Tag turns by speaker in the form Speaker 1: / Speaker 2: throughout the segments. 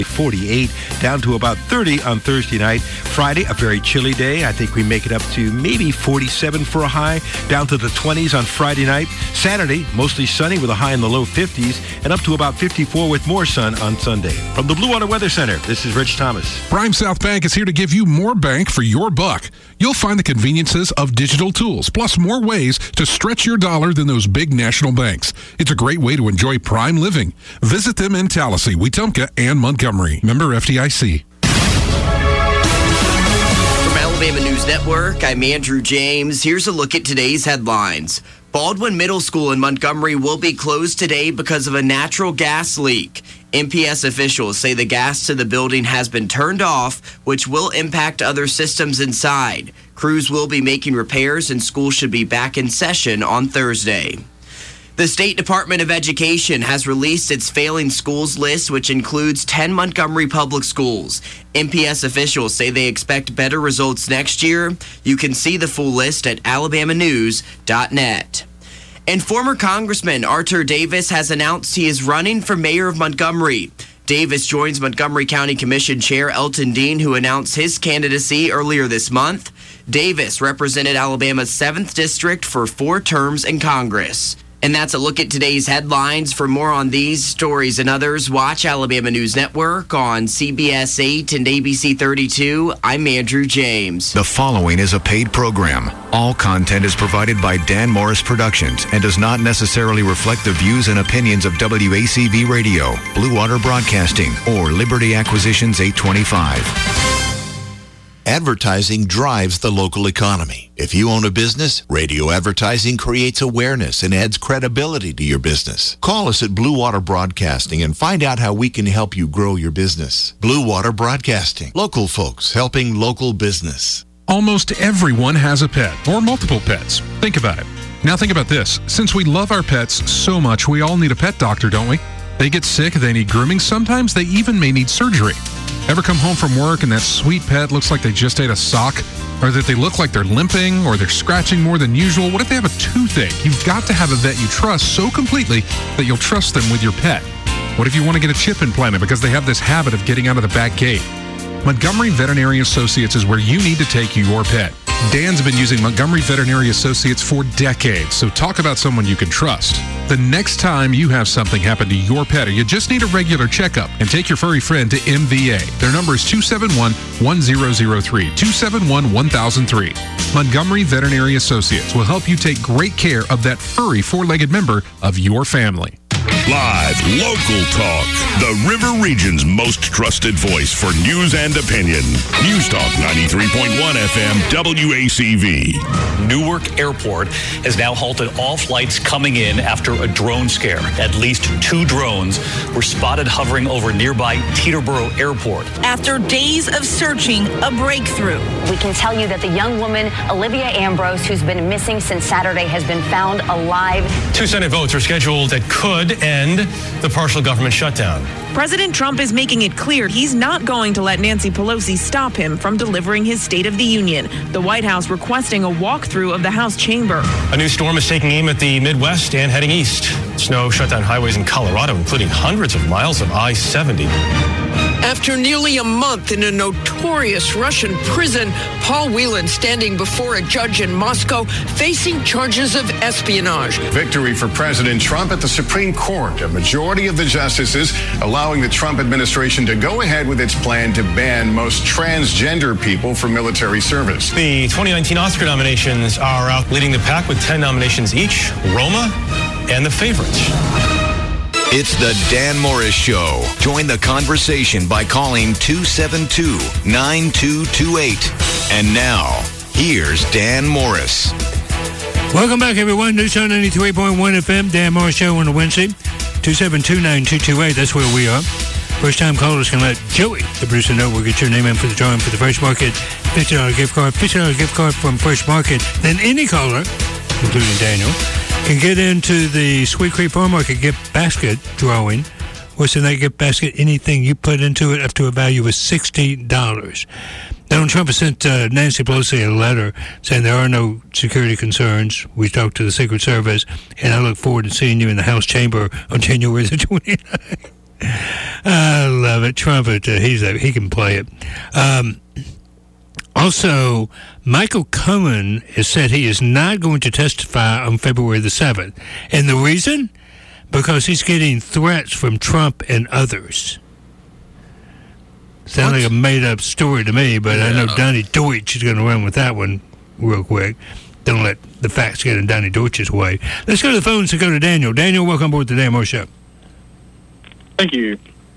Speaker 1: 48 down to about 30 on Thursday night. Friday, a very chilly day. I think we make it up to maybe 47 for a high, down to the 20s on Friday night. Saturday, mostly sunny with a high in the low 50s and up to about 54 with more sun on Sunday. From the Blue Water Weather Center, this is Rich Thomas.
Speaker 2: Prime South Bank is here to give you more bank for your buck. You'll find the conveniences of digital tools, plus more ways to stretch your dollar than those big national banks. It's a great way to enjoy prime living. Visit them in Tallahassee, Wetumpka, and Montgomery. Member FDIC.
Speaker 3: From Alabama News Network, I'm Andrew James. Here's a look at today's headlines. Baldwin Middle School in Montgomery will be closed today because of a natural gas leak. MPS officials say the gas to the building has been turned off, which will impact other systems inside. Crews will be making repairs and school should be back in session on Thursday. The State Department of Education has released its failing schools list, which includes 10 Montgomery public schools. MPS officials say they expect better results next year. You can see the full list at alabamanews.net. And former Congressman Arthur Davis has announced he is running for mayor of Montgomery. Davis joins Montgomery County Commission Chair Elton Dean, who announced his candidacy earlier this month. Davis represented Alabama's 7th District for 4 terms in Congress. And that's a look at today's headlines. For more on these stories and others, watch Alabama News Network on CBS 8 and ABC 32. I'm Andrew James.
Speaker 4: The following is a paid program. All content is provided by Dan Morris Productions and does not necessarily reflect the views and opinions of WACV Radio, Blue Water Broadcasting, or Liberty Acquisitions 825.
Speaker 5: Advertising drives the local economy. If you own a business, radio advertising creates awareness and adds credibility to your business. Call us at Blue Water Broadcasting and find out how we can help you grow your business. Blue Water Broadcasting. Local folks helping local business.
Speaker 2: Almost everyone has a pet or multiple pets. Think about it. Now think about this. Since we love our pets so much, we all need a pet doctor, don't we? They get sick, they need grooming. Sometimes they even may need surgery. Ever come home from work and that sweet pet looks like they just ate a sock? Or that they look like they're limping or they're scratching more than usual? What if they have a toothache? You've got to have a vet you trust so completely that you'll trust them with your pet. What if you want to get a chip implanted because they have this habit of getting out of the back gate? Montgomery Veterinary Associates is where you need to take your pet. Dan's been using Montgomery Veterinary Associates for decades, so talk about someone you can trust. The next time you have something happen to your pet or you just need a regular checkup, and take your furry friend to MVA. Their number is 271-1003, 271-1003. Montgomery Veterinary Associates will help you take great care of that furry 4-legged member of your family.
Speaker 6: Live, local talk. The River Region's most trusted voice for news and opinion. News Talk 93.1 FM WACV.
Speaker 7: Newark Airport has now halted all flights coming in after a drone scare. At least 2 drones were spotted hovering over nearby Teterboro Airport.
Speaker 8: After days of searching, a breakthrough.
Speaker 9: We can tell you that the young woman, Olivia Ambrose, who's been missing since Saturday, has been found alive.
Speaker 10: 2 Senate votes are scheduled that could end the partial government shutdown.
Speaker 8: President Trump is making it clear he's not going to let Nancy Pelosi stop him from delivering his State of the Union. The White House requesting a walkthrough of the House chamber.
Speaker 10: A new storm is taking aim at the Midwest and heading east. Snow shut down highways in Colorado, including hundreds of miles of I-70.
Speaker 11: After nearly a month in a notorious Russian prison, Paul Whelan standing before a judge in Moscow facing charges of espionage.
Speaker 12: Victory for President Trump at the Supreme Court. A majority of the justices allowing the Trump administration to go ahead with its plan to ban most transgender people from military service.
Speaker 10: The 2019 Oscar nominations are out leading the pack with 10 nominations each. Roma and The Favorites.
Speaker 4: It's the Dan Morris Show. Join the conversation by calling 272-9228. And now, here's Dan Morris.
Speaker 13: Welcome back, everyone. News Talk 93.1 FM, Dan Morris Show on a Wednesday. 272-9228, that's where we are. First-time callers can let Joey, the producer, know we'll get your name in for the drawing for the Fresh Market $50 gift card. $50 gift card from Fresh Market. Then any caller, including Daniel, can get into the Sweet Creek Farm Market gift basket drawing. What's in that gift basket? Anything you put into it up to a value of $60. Donald Trump has sent Nancy Pelosi a letter saying there are no security concerns. We talked to the Secret Service, and I look forward to seeing you in the House chamber on January the 29th. I love it. Trump, he can play it. Also, Michael Cohen has said he is not going to testify on February the 7th. And the reason? Because he's getting threats from Trump and others. Sounds like a made-up story to me, but I know Donnie Deutsch is going to run with that one real quick. Don't let the facts get in Donnie Deutsch's way. Let's go to the phones and go to Daniel. Daniel, welcome aboard the Dan Moore Show.
Speaker 14: Thank you.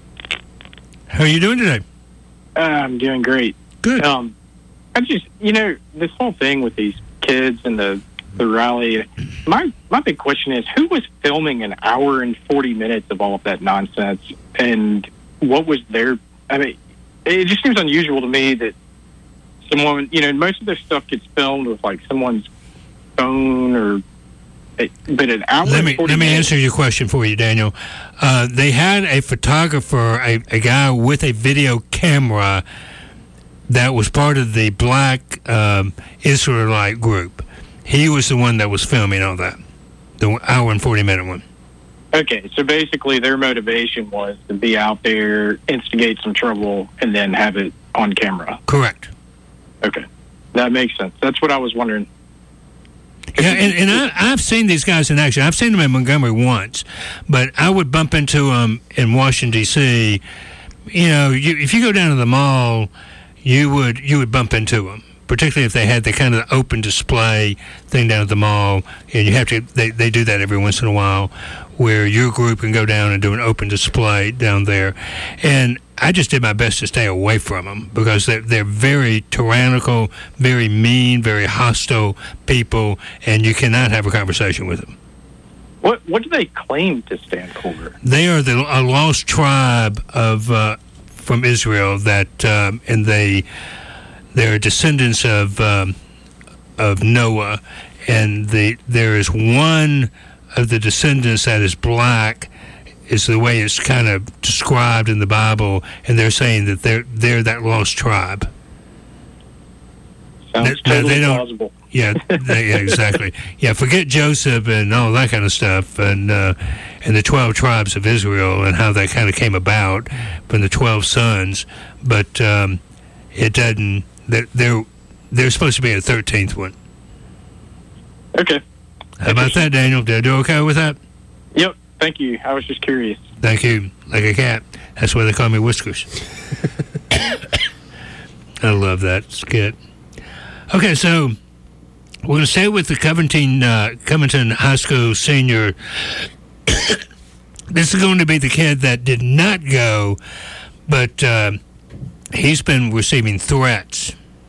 Speaker 13: How are you doing today?
Speaker 14: I'm doing great.
Speaker 13: Good.
Speaker 14: I just, this whole thing with these kids and the rally, my big question is, who was filming an hour and 40 minutes of all of that nonsense? And what was their, it just seems unusual to me that someone, most of their stuff gets filmed with like someone's phone but an hour
Speaker 13: Let
Speaker 14: and 40
Speaker 13: me
Speaker 14: minutes.
Speaker 13: answer your question for you, Daniel. They had a photographer, a guy with a video camera that was part of the Black Israelite group. He was the one that was filming all that, the hour and 40-minute one.
Speaker 14: Okay, so basically their motivation was to be out there, instigate some trouble, and then have it on camera.
Speaker 13: Correct.
Speaker 14: Okay, that makes sense. That's what I was wondering.
Speaker 13: Yeah, and I've seen these guys in action. I've seen them in Montgomery once, but I would bump into them in Washington, D.C. If you go down to the mall, you would bump into them, particularly if they had the kind of open display thing down at the mall. And you have to, they do that every once in a while, where your group can go down and do an open display down there. And I just did my best to stay away from them because they're very tyrannical, very mean, very hostile people, and you cannot have a conversation with them.
Speaker 14: What do they claim to stand for?
Speaker 13: They are a lost tribe of from Israel that, and they're descendants of Noah, and there is one of the descendants that is black, is the way it's kind of described in the Bible, and they're saying that they're that lost tribe.
Speaker 14: Sounds totally plausible.
Speaker 13: Yeah, exactly. Yeah, forget Joseph and all that kind of stuff, and the 12 tribes of Israel and how that kind of came about from the 12 sons. But it doesn't. They're supposed to be a 13th one.
Speaker 14: Okay.
Speaker 13: How about that, Daniel? Did I do okay with that?
Speaker 14: Yep. Thank you. I was just curious.
Speaker 13: Thank you. Like a cat. That's why they call me Whiskers. I love that skit. Okay, so we're going to stay with the Covington High School senior. This is going to be the kid that did not go, but he's been receiving threats.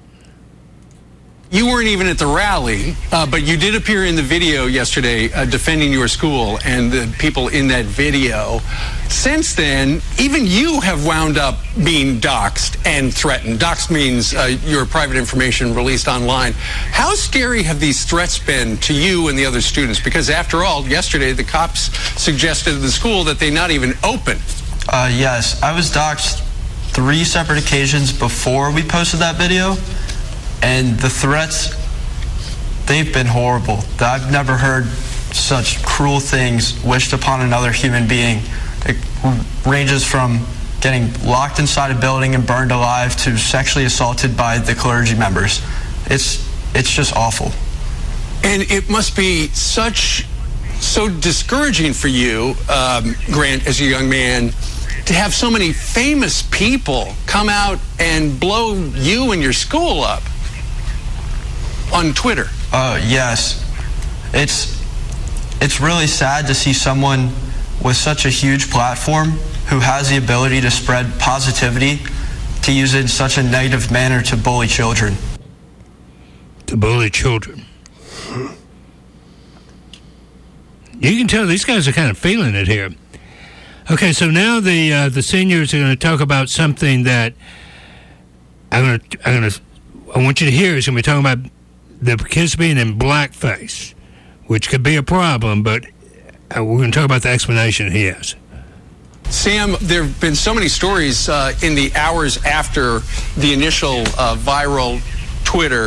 Speaker 15: You weren't even at the rally, but you did appear in the video yesterday defending your school and the people in that video. Since then, even you have wound up being doxxed and threatened. Doxxed means your private information released online. How scary have these threats been to you and the other students? Because after all, yesterday the cops suggested to the school that they not even open.
Speaker 16: Yes, I was doxxed 3 separate occasions before we posted that video. And the threats, they've been horrible. I've never heard such cruel things wished upon another human being. It ranges from getting locked inside a building and burned alive to sexually assaulted by the clergy members. It's just awful.
Speaker 15: And it must be so discouraging for you, Grant, as a young man, to have so many famous people come out and blow you and your school up on Twitter.
Speaker 16: Yes. It's really sad to see someone with such a huge platform who has the ability to spread positivity to use it in such a negative manner to bully children.
Speaker 13: To bully children. You can tell these guys are kind of feeling it here. Okay, so now the seniors are going to talk about something that I want you to hear. Is going to be talking about the kids being in blackface, which could be a problem, but we're going to talk about the explanation he has.
Speaker 15: Sam, there have been so many stories in the hours after the initial viral Twitter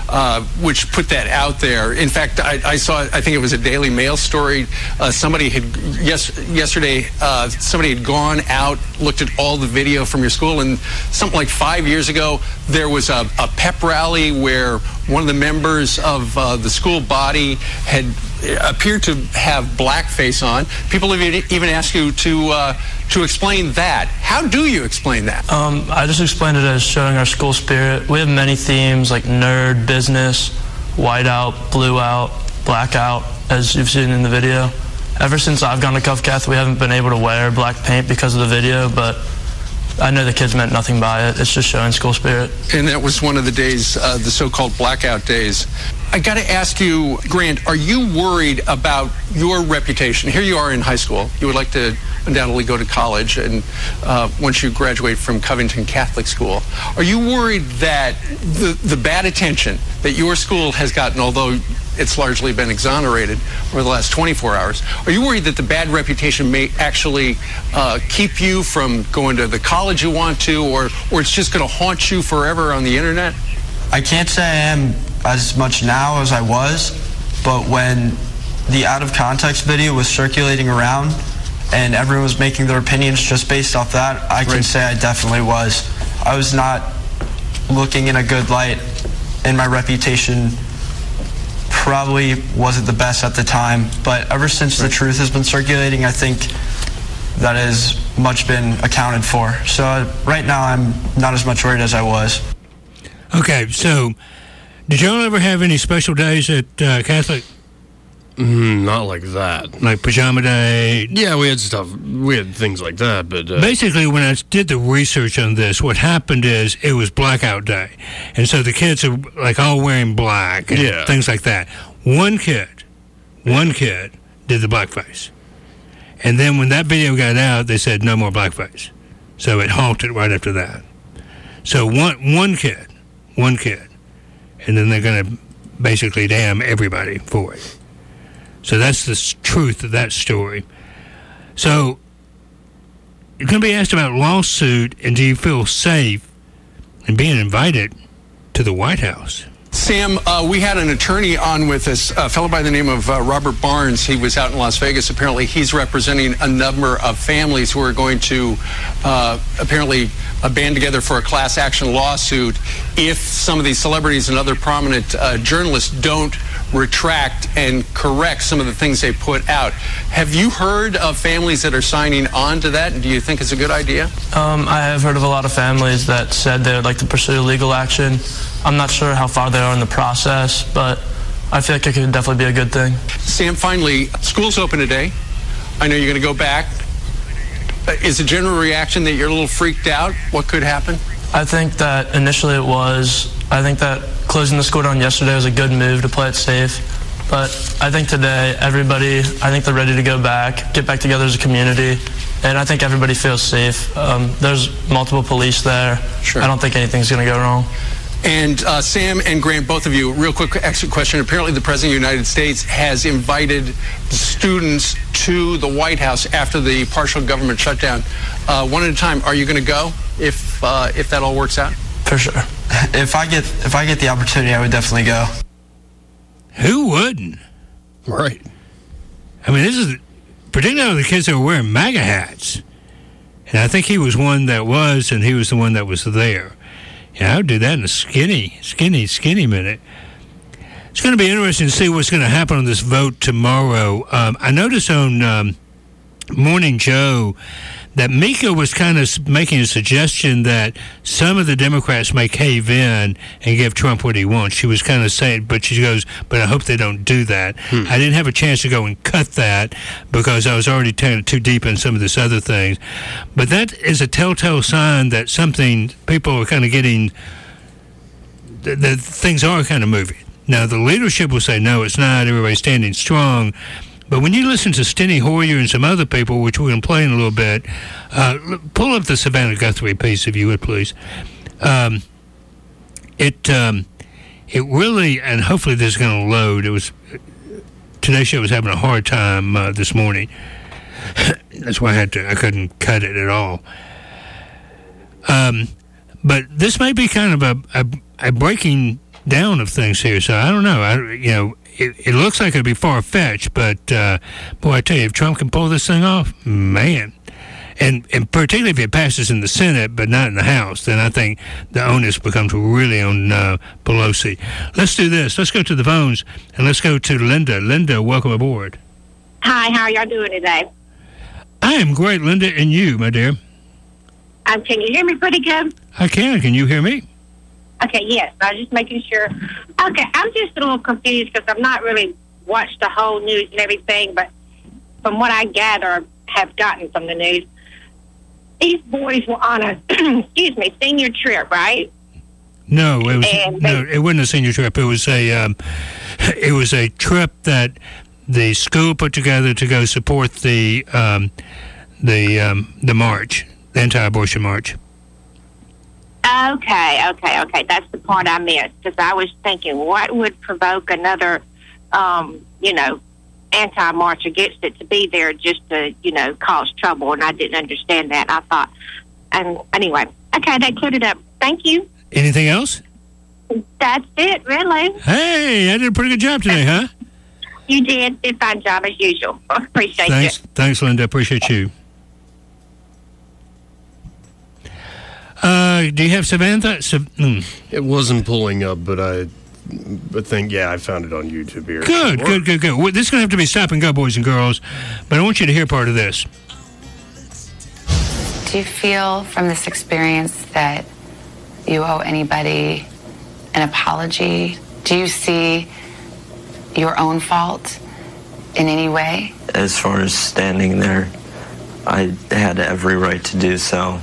Speaker 15: which put that out there. In fact, I saw, I think it was a Daily Mail story. Somebody had, yesterday, somebody had gone out, looked at all the video from your school, and something like 5 years ago, there was a pep rally where one of the members of the school body had appeared to have blackface on. People have even asked you to explain that. How do you explain that?
Speaker 17: I just explained it as showing our school spirit. We have many themes like nerd, business, whiteout, blue out, blackout, as you've seen in the video. Ever since I've gone to Cuff Cath, we haven't been able to wear black paint because of the video, but I know the kids meant nothing by it. It's just showing school spirit.
Speaker 15: And that was one of the days, the so-called blackout days. I got to ask you, Grant, are you worried about your reputation? Here you are in high school. You would like to undoubtedly go to college, and once you graduate from Covington Catholic School, are you worried that the bad attention that your school has gotten, although it's largely been exonerated over the last 24 hours, are you worried that the bad reputation may actually keep you from going to the college you want to, or it's just going to haunt you forever on the internet?
Speaker 16: I can't say I am as much now as I was, but when the out of context video was circulating around and everyone was making their opinions just based off that, I can say I definitely was. I was not looking in a good light, and my reputation probably wasn't the best at the time, but ever since the truth has been circulating, I think that has much been accounted for. So right now I'm not as much worried as I was.
Speaker 13: Okay, so did y'all ever have any special days at Catholic?
Speaker 18: Not like that.
Speaker 13: Like Pajama Day?
Speaker 18: Yeah, we had stuff. We had things like that, but...
Speaker 13: Basically, when I did the research on this, what happened is it was Blackout Day. And so the kids are like all wearing black and things like that. One kid did the blackface. And then when that video got out, they said no more blackface. So it halted right after that. So one kid. And then they're going to basically damn everybody for it. So that's the truth of that story. So you're going to be asked about lawsuit, and do you feel safe in being invited to the White House?
Speaker 15: Sam, we had an attorney on with us, a fellow by the name of Robert Barnes. He was out in Las Vegas. Apparently, he's representing a number of families who are going to apparently band together for a class action lawsuit if some of these celebrities and other prominent journalists don't retract and correct some of the things they put out. Have you heard of families that are signing on to that? And do you think it's a good idea?
Speaker 17: I have heard of a lot of families that said they would like to pursue legal action. I'm not sure how far they are in the process, but I feel like it could definitely be a good thing.
Speaker 15: Sam, finally, school's open today. I know you're going to go back. Is the general reaction that you're a little freaked out? What could happen?
Speaker 17: I think that initially it was. I think that closing the school down yesterday was a good move to play it safe. But I think today, everybody, I think they're ready to go back, get back together as a community. And I think everybody feels safe. There's multiple police there. Sure. I don't think anything's going to go wrong.
Speaker 15: And Sam and Grant, both of you, real quick extra question. Apparently the President of the United States has invited students to the White House after the partial government shutdown. One at a time, are you going to go if that all works out?
Speaker 17: For sure.
Speaker 16: If I get the opportunity, I would definitely go.
Speaker 13: Who wouldn't?
Speaker 18: Right.
Speaker 13: I mean, this is particularly the kids that were wearing MAGA hats. And I think he was one that was, and he was the one that was there. Yeah, I would do that in a skinny minute. It's going to be interesting to see what's going to happen on this vote tomorrow. I noticed on Morning Joe that Mika was kind of making a suggestion that some of the Democrats may cave in and give Trump what he wants. She was kind of saying, but she goes, but I hope they don't do that. I didn't have a chance to go and cut that because I was already too deep in some of this other things. But that is a telltale sign that people are kind of getting, that things are kind of moving. Now, the leadership will say, no, it's not. Everybody's standing strong. But when you listen to Steny Hoyer and some other people, which we're going to play in a little bit, pull up the Savannah Guthrie piece, if you would, please. It really, and hopefully this is going to load. Today's show was having a hard time this morning. That's why I couldn't cut it at all. But this may be kind of a breaking down of things here. So I don't know. It looks like it'd be far-fetched, but boy, I tell you, if Trump can pull this thing off, man. And particularly if it passes in the Senate but not in the House, then I think the onus becomes really on Pelosi. Let's do this. Let's go to the phones, and let's go to Linda. Linda, welcome aboard.
Speaker 19: Hi, how are y'all doing today?
Speaker 13: I am great, Linda, and you, my dear?
Speaker 19: Can you hear me pretty good?
Speaker 13: I can. Can you hear me?
Speaker 19: Okay, yes. I was just making sure. Okay, I'm just a little confused because I've not really watched the whole news and everything, but from what I gather, have gotten from the news, these boys were on a, senior trip, right?
Speaker 13: No, it wasn't a senior trip. It was a trip that the school put together to go support the march, the anti-abortion march.
Speaker 19: Okay. That's the part I missed because I was thinking, what would provoke another, anti-march against it to be there just to, cause trouble? And I didn't understand that. I thought, and anyway, okay, that cleared it up. Thank you.
Speaker 13: Anything else?
Speaker 19: That's it, really.
Speaker 13: Hey, I did a pretty good job today, huh?
Speaker 19: You did a fine job as usual. Appreciate it.
Speaker 13: Thanks, Linda. Appreciate you. Do you have Samantha?
Speaker 18: It wasn't pulling up, but I think, I found it on YouTube here.
Speaker 13: Good. Well, this is going to have to be stop and go, boys and girls, but I want you to hear part of this.
Speaker 20: Do you feel from this experience that you owe anybody an apology? Do you see your own fault in any way?
Speaker 16: As far as standing there, I had every right to do so.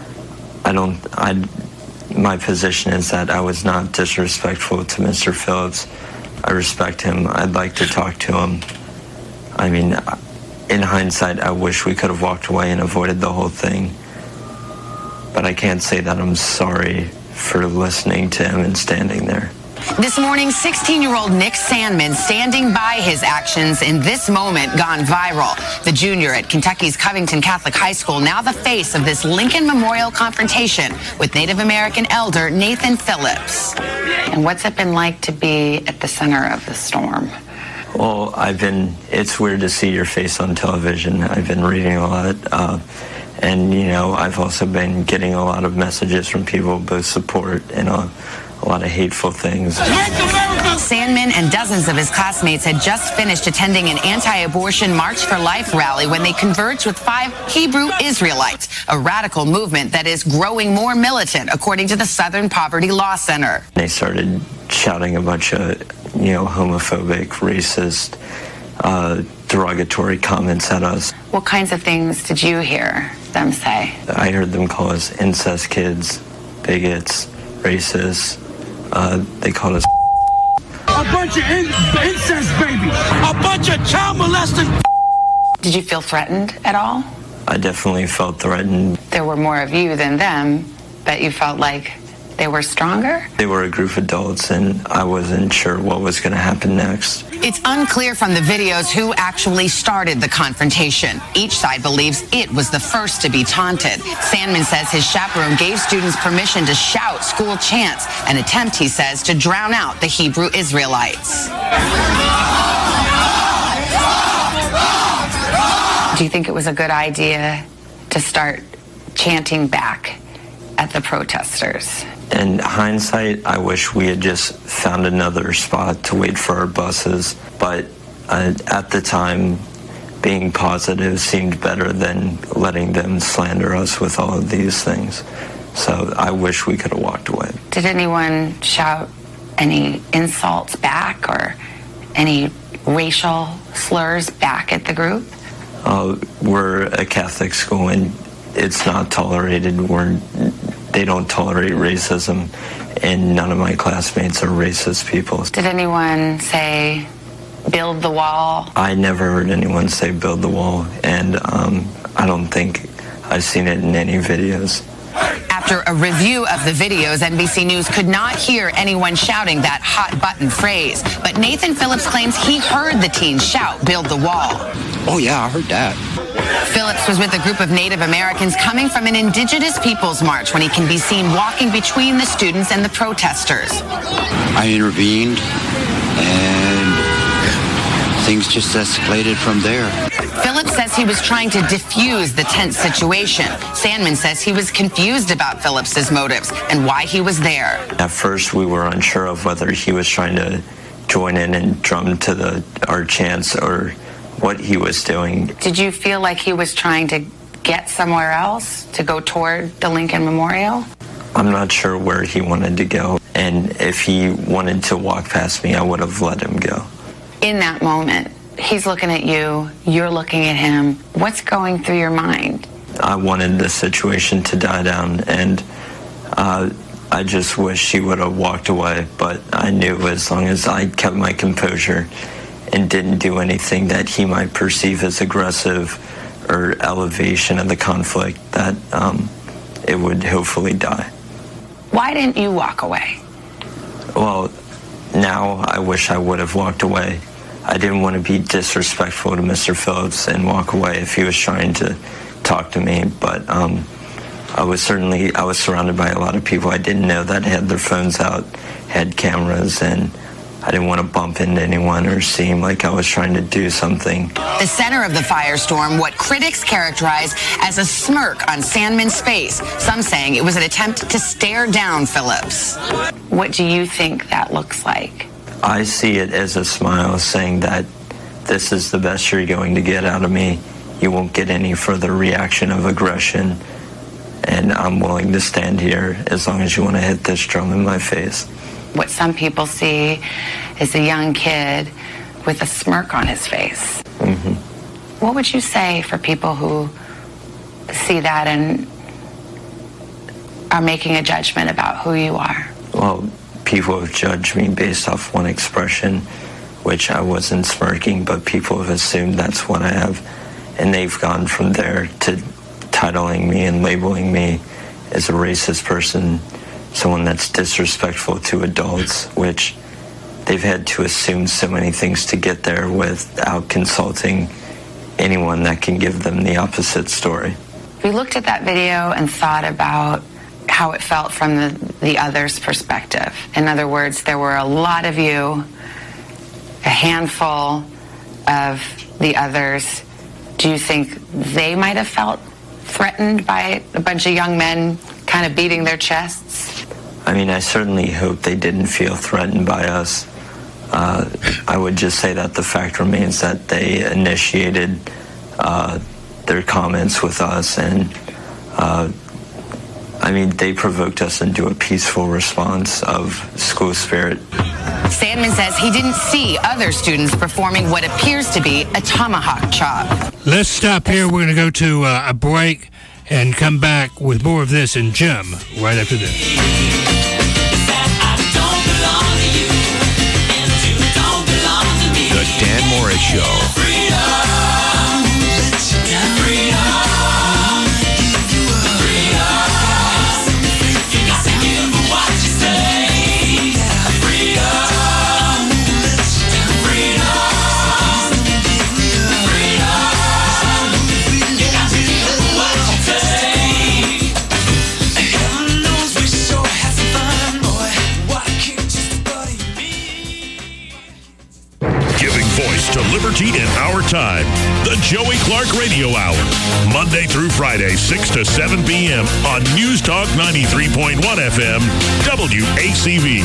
Speaker 16: My position is that I was not disrespectful to Mr. Phillips. I respect him. I'd like to talk to him. I mean, in hindsight, I wish we could have walked away and avoided the whole thing. But I can't say that I'm sorry for listening to him and standing there.
Speaker 21: This morning, 16-year-old Nick Sandman standing by his actions in this moment gone viral. The junior at Kentucky's Covington Catholic High School, now the face of this Lincoln Memorial confrontation with Native American elder Nathan Phillips.
Speaker 20: And what's it been like to be at the center of the storm?
Speaker 16: Well, it's weird to see your face on television. I've been reading a lot. And, I've also been getting a lot of messages from people, both support and a lot of hateful things.
Speaker 21: Sandman and dozens of his classmates had just finished attending an anti-abortion March for Life rally when they converged with 5 Hebrew Israelites, a radical movement that is growing more militant, according to the Southern Poverty Law Center.
Speaker 16: They started shouting a bunch of, homophobic, racist, derogatory comments at us.
Speaker 20: What kinds of things did you hear them say?
Speaker 16: I heard them call us incest kids, bigots, racists. They called us
Speaker 22: a bunch of incest babies, a bunch of child molesting.
Speaker 20: Did you feel threatened at all?
Speaker 16: I definitely felt threatened.
Speaker 20: There were more of you than them, but you felt like they were stronger?
Speaker 16: They were a group of adults, and I wasn't sure what was going to happen next.
Speaker 21: It's unclear from the videos who actually started the confrontation. Each side believes it was the first to be taunted. Sandman says his chaperone gave students permission to shout school chants, an attempt, he says, to drown out the Hebrew Israelites.
Speaker 20: Do you think it was a good idea to start chanting back at the protesters?
Speaker 16: In hindsight, I wish we had just found another spot to wait for our buses. But at the time, being positive seemed better than letting them slander us with all of these things. So I wish we could have walked away.
Speaker 20: Did anyone shout any insults back or any racial slurs back at the group?
Speaker 16: We're a Catholic school, and it's not tolerated. They don't tolerate racism, and none of my classmates are racist people.
Speaker 20: Did anyone say, build the wall?
Speaker 16: I never heard anyone say build the wall, and I don't think I've seen it in any videos.
Speaker 21: After a review of the videos, NBC News could not hear anyone shouting that hot button phrase. But Nathan Phillips claims he heard the teens shout, build the wall.
Speaker 23: Oh, yeah, I heard that.
Speaker 21: Phillips was with a group of Native Americans coming from an Indigenous Peoples March when he can be seen walking between the students and the protesters.
Speaker 1: I intervened, and things just escalated from there.
Speaker 21: Phillips says he was trying to diffuse the tense situation. Sandman says he was confused about Phillips's motives and why he was there.
Speaker 17: At first, we were unsure of whether he was trying to join in and drum to our chants or what he was doing.
Speaker 21: Did you feel like he was trying to get somewhere else, to go toward the Lincoln Memorial?
Speaker 17: I'm not sure where he wanted to go, and if he wanted to walk past me, I would have let him go.
Speaker 21: In that moment, he's looking at you, you're looking at him. What's going through your mind?
Speaker 17: I wanted the situation to die down, and I just wish he would have walked away, but I knew as long as I kept my composure and didn't do anything that he might perceive as aggressive or elevation of the conflict, that it would hopefully die.
Speaker 21: Why didn't you walk away?
Speaker 17: Well, now I wish I would have walked away. I didn't want to be disrespectful to Mr. Phillips and walk away if he was trying to talk to me, but I was surrounded by a lot of people I didn't know that had their phones out, had cameras, and I didn't want to bump into anyone or seem like I was trying to do something.
Speaker 21: The center of the firestorm, what critics characterize as a smirk on Sandman's face, some saying it was an attempt to stare down Phillips. What do you think that looks like?
Speaker 17: I see it as a smile saying that this is the best you're going to get out of me. You won't get any further reaction of aggression, and I'm willing to stand here as long as you want to hit this drum in my face.
Speaker 21: What some people see is a young kid with a smirk on his face.
Speaker 17: Mm-hmm.
Speaker 21: What would you say for people who see that and are making a judgment about who you are?
Speaker 17: Well, people have judged me based off one expression, which I wasn't smirking, but people have assumed that's what I have. And they've gone from there to titling me and labeling me as a racist person, someone that's disrespectful to adults, which they've had to assume so many things to get there without consulting anyone that can give them the opposite story.
Speaker 21: We looked at that video and thought about how it felt from the other's perspective. In other words, there were a lot of you, a handful of the others. Do you think they might have felt threatened by a bunch of young men kind of beating their chests?
Speaker 17: I mean, I certainly hope they didn't feel threatened by us. I would just say that the fact remains that they initiated their comments with us, and I mean, they provoked us into a peaceful response of school spirit.
Speaker 21: Sandman says he didn't see other students performing what appears to be a tomahawk chop.
Speaker 13: Let's stop here. We're going to go to a break and come back with more of this in Jim right after this.
Speaker 4: The Dan Morris Show.
Speaker 6: To liberty in our time. The Joey Clark Radio Hour. Monday through Friday, 6 to 7 p.m. on News Talk 93.1 FM, WACV.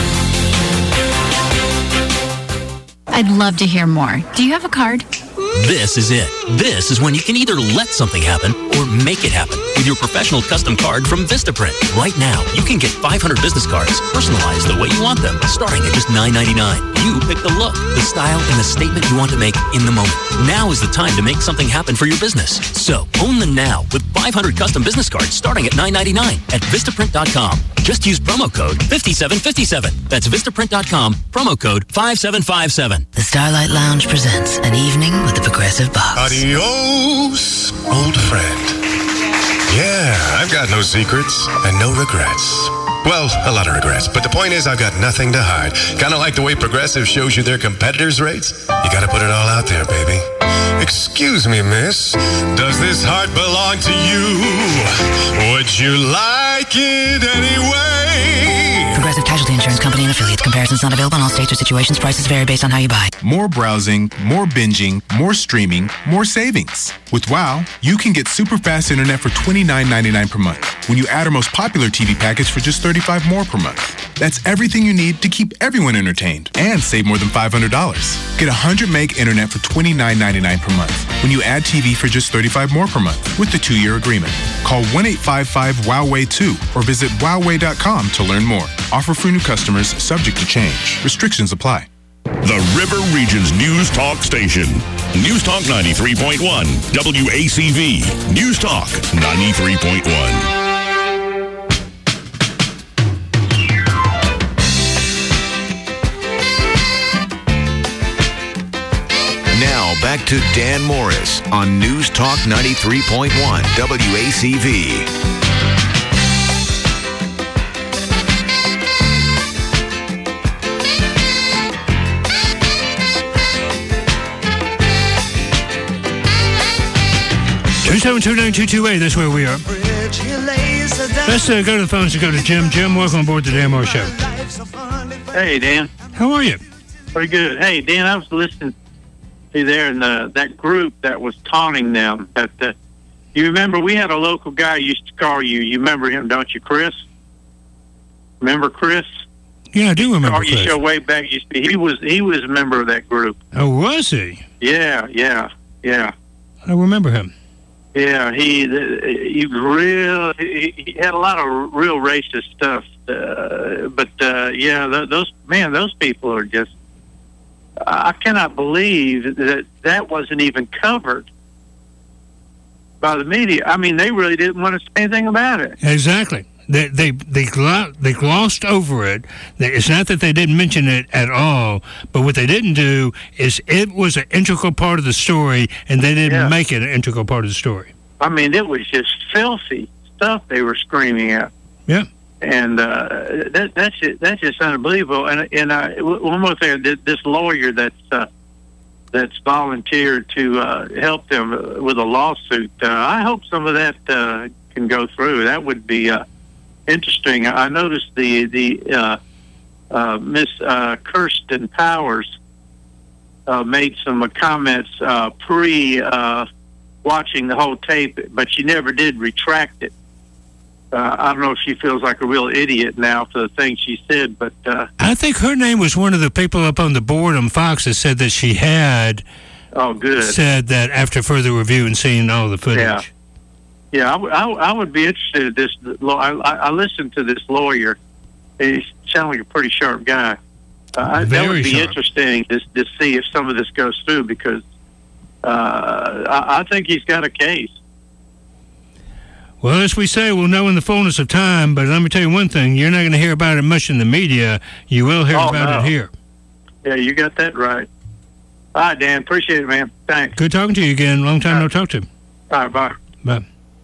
Speaker 3: I'd love to hear more. Do you have a card?
Speaker 23: This is it. This is when you can either let something happen or make it happen with your professional custom card from Vistaprint. Right now, you can get 500 business cards personalized the way you want them, starting at just $9.99. You pick the look, the style, and the statement you want to make in the moment. Now is the time to make something happen for your business. So, own them now with 500 custom business cards starting at $9.99 at Vistaprint.com. Just use promo code 5757. That's Vistaprint.com, promo code 5757.
Speaker 24: The Starlight Lounge presents an evening with the Progressive Box.
Speaker 25: Adios, old friend. Yeah, I've got no secrets and no regrets. Well, a lot of regrets, but the point is I've got nothing to hide. Kind of like the way Progressive shows you their competitors' rates. You gotta put it all out there, baby. Excuse me, miss, does this heart belong to you? Would you like it anyway?
Speaker 24: Progressive Casualty Insurance Company and affiliates. Comparisons not available in all states or situations. Prices vary based on how you buy.
Speaker 2: More browsing, more binging, more streaming, more savings. With WOW, you can get super fast internet for $29.99 per month when you add our most popular TV package for just $35 more per month. That's everything you need to keep everyone entertained and save more than $500. Get 100 meg internet for $29.99 per month when you add TV for just $35 more per month with the 2-year agreement. Call 1-855-WOWWAY2 or visit wowway.com to learn more. Offer for new customers subject to change. Restrictions apply.
Speaker 6: The River Region's News Talk station. News Talk 93.1. WACV. News Talk 93.1.
Speaker 4: Now back to Dan Morris on News Talk 93.1 WACV.
Speaker 13: That's where we are. Let's go to the phones and go to Jim. Jim, welcome aboard the Dan Morris Show.
Speaker 5: Hey, Dan.
Speaker 13: How are you?
Speaker 5: Pretty good. Hey, Dan, I was listening to there in that group that was taunting them. You remember we had a local guy used to call you. You remember him, don't you, Chris? Remember Chris?
Speaker 13: Yeah, I do remember
Speaker 5: Chris. Show way back. He was a member of that group.
Speaker 13: Oh, was he?
Speaker 5: Yeah.
Speaker 13: I remember him.
Speaker 5: Yeah, he had a lot of real racist stuff, but those people are just. I cannot believe that wasn't even covered by the media. I mean, they really didn't want to say anything about it.
Speaker 13: Exactly. They glossed over it. It's not that they didn't mention it at all, but what they didn't do is it was an integral part of the story, and they didn't make it an integral part of the story.
Speaker 5: I mean, it was just filthy stuff they were screaming at.
Speaker 13: Yeah.
Speaker 5: And that's just unbelievable. And one more thing, this lawyer that's volunteered to help them with a lawsuit. I hope some of that can go through. That would be interesting. I noticed the Miss Kirsten Powers made some comments watching the whole tape, but she never did retract it. I don't know if she feels like a real idiot now for the things she said, but
Speaker 13: I think her name was one of the people up on the board on Fox that said that she had said that after further review and seeing all the footage.
Speaker 5: Yeah, I would be interested in this. I listened to this lawyer. He sounded like a pretty sharp guy. That would be interesting to see if some of this goes through, because I think he's got a case.
Speaker 13: Well, as we say, we'll know in the fullness of time, but let me tell you one thing. You're not going to hear about it much in the media. You will hear about it here.
Speaker 5: Yeah, you got that right. All right, Dan. Appreciate it, man. Thanks.
Speaker 13: Good talking to you again. Long time no talk to you.
Speaker 5: All right, bye.
Speaker 13: Bye.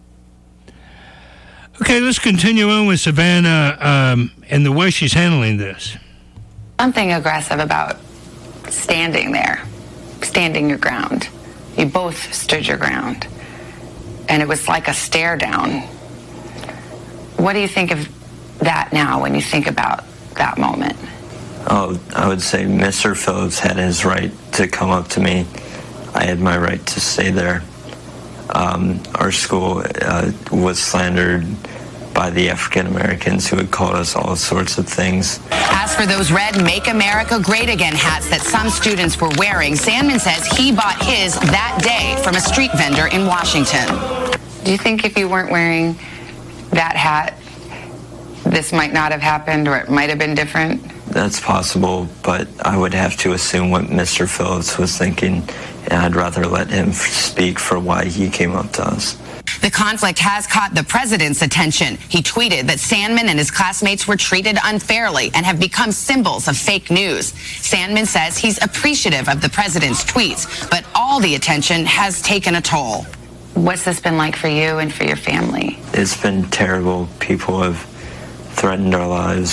Speaker 13: Okay, let's continue on with Savannah and the way she's handling this.
Speaker 20: Something aggressive about standing there, standing your ground. You both stood your ground. And it was like a stare down. What do you think of that now when you think about that moment?
Speaker 16: Oh, I would say Mr. Phillips had his right to come up to me. I had my right to stay there. Our school was slandered by the African Americans who had called us all sorts of things.
Speaker 21: As for those red Make America Great Again hats that some students were wearing, Sandman says he bought his that day from a street vendor in Washington.
Speaker 20: Do you think if you weren't wearing that hat, this might not have happened, or it might have been different?
Speaker 16: That's possible, but I would have to assume what Mr. Phillips was thinking, and I'd rather let him speak for why he came up to us.
Speaker 21: The conflict has caught the president's attention. He tweeted that Sandman and his classmates were treated unfairly and have become symbols of fake news. Sandman says he's appreciative of the president's tweets, but all the attention has taken a toll.
Speaker 20: What's this been like for you and for your family?
Speaker 16: It's been terrible. People have threatened our lives.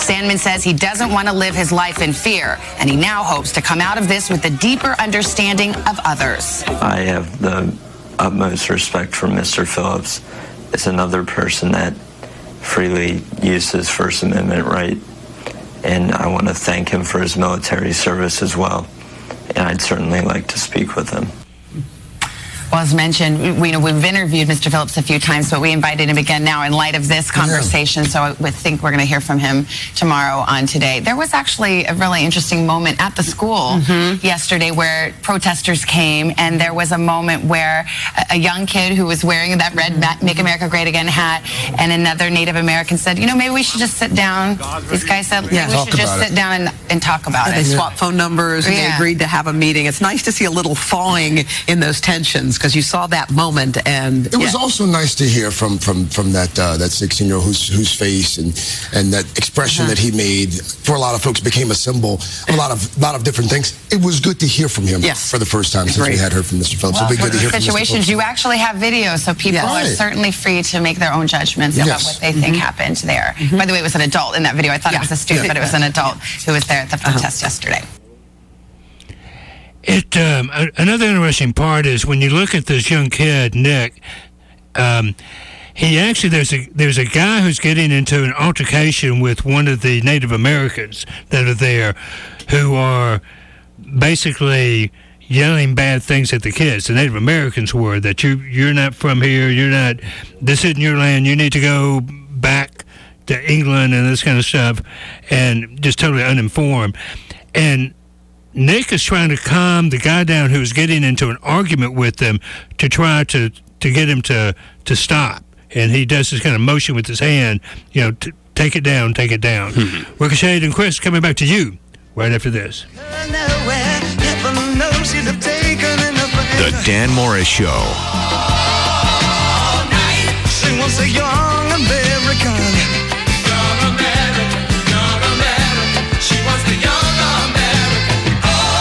Speaker 21: Sandman says he doesn't want to live his life in fear, and he now hopes to come out of this with a deeper understanding of others.
Speaker 16: I have the utmost respect for Mr. Phillips. It's another person that freely used his First Amendment right, and I want to thank him for his military service as well, and I'd certainly like to speak with him.
Speaker 21: Well, as mentioned, we've interviewed Mr. Phillips a few times, but we invited him again now in light of this conversation, so I would think we're going to hear from him tomorrow on Today. There was actually a really interesting moment at the school yesterday where protesters came, and there was a moment where a young kid who was wearing that red Make America Great Again hat, and another Native American said, maybe we should just sit down. These guys said, we should just sit down and talk about it.
Speaker 7: They swapped phone numbers, and they agreed to have a meeting. It's nice to see a little thawing in those tensions, because you saw that moment, and
Speaker 8: it was also nice to hear from that 16-year-old whose face and that expression that he made for a lot of folks became a symbol of a lot of different things. It was good to hear from him for the first time since we had heard from Mr. Phillips.
Speaker 21: Well,
Speaker 8: It'll be good to hear from Mr.
Speaker 21: situations, you actually have video, so people are certainly free to make their own judgments about what they think happened there. By the way, it was an adult in that video. I thought it was a student, but it was an adult who was there at the protest yesterday.
Speaker 13: Another interesting part is when you look at this young kid, Nick. He actually there's a guy who's getting into an altercation with one of the Native Americans that are there, who are basically yelling bad things at the kids. The Native Americans were that you're not from here, this isn't your land, you need to go back to England and this kind of stuff, and just totally uninformed. And Nick is trying to calm the guy down who's getting into an argument with them to try to get him to stop. And he does this kind of motion with his hand, take it down, take it down. Ricochet and Chris coming back to you right after this.
Speaker 4: The Dan Morris Show.
Speaker 22: She was a young American. Young American. She was the young American.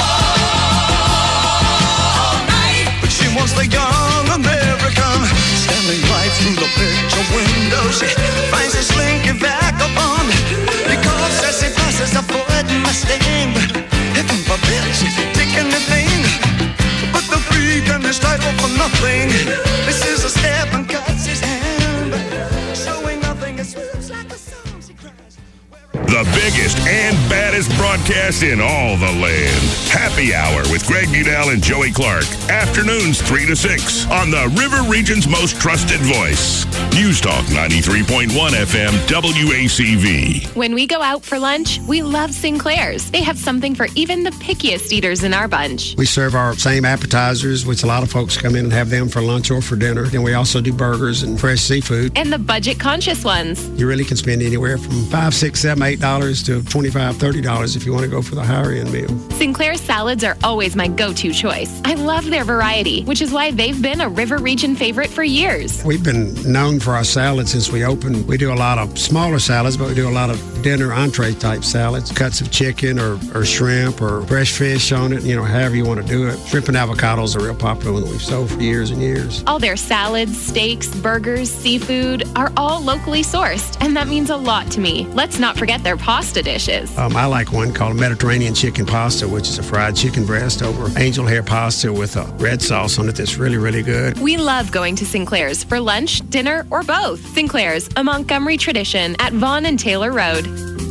Speaker 22: All night. But she was the young American. Standing right through the picture window. She finds a slinky vagabond. Because as he passes, avoiding my sting. Heaven forbid she's taking anything. But the freak and his title for nothing. This is a step and cuts his hand. Showing nothing, it swims like a song she cries.
Speaker 6: The biggest and baddest broadcast in all the land. Happy Hour with Greg Budell and Joey Clark. Afternoons 3 to 6 on the River Region's most trusted voice. News Talk 93.1 FM WACV.
Speaker 9: When we go out for lunch, we love Sinclair's. They have something for even the pickiest eaters in our bunch.
Speaker 11: We serve our same appetizers, which a lot of folks come in and have them for lunch or for dinner. Then we also do burgers and fresh seafood.
Speaker 9: And the budget-conscious ones.
Speaker 11: You really can spend anywhere from $5, $6, $7, $8 to $25, $30 if you want to go for the higher-end meal.
Speaker 9: Sinclair's salads are always my go-to choice. I love their variety, which is why they've been a River Region favorite for years.
Speaker 11: We've been known for our salads since we opened. We do a lot of smaller salads, but we do a lot of dinner entree type salads, cuts of chicken or shrimp or fresh fish on it, however you want to do it. Shrimp and avocados are real popular that we've sold for years and years.
Speaker 9: All their salads, steaks, burgers, seafood are all locally sourced, and that means a lot to me. Let's not forget their pasta dishes.
Speaker 11: I like one called Mediterranean chicken pasta, which is a fried chicken breast over angel hair pasta with a red sauce on it that's really, really good.
Speaker 9: We love going to Sinclair's for lunch, dinner, or both. Sinclair's, a Montgomery tradition at Vaughan and Taylor Road.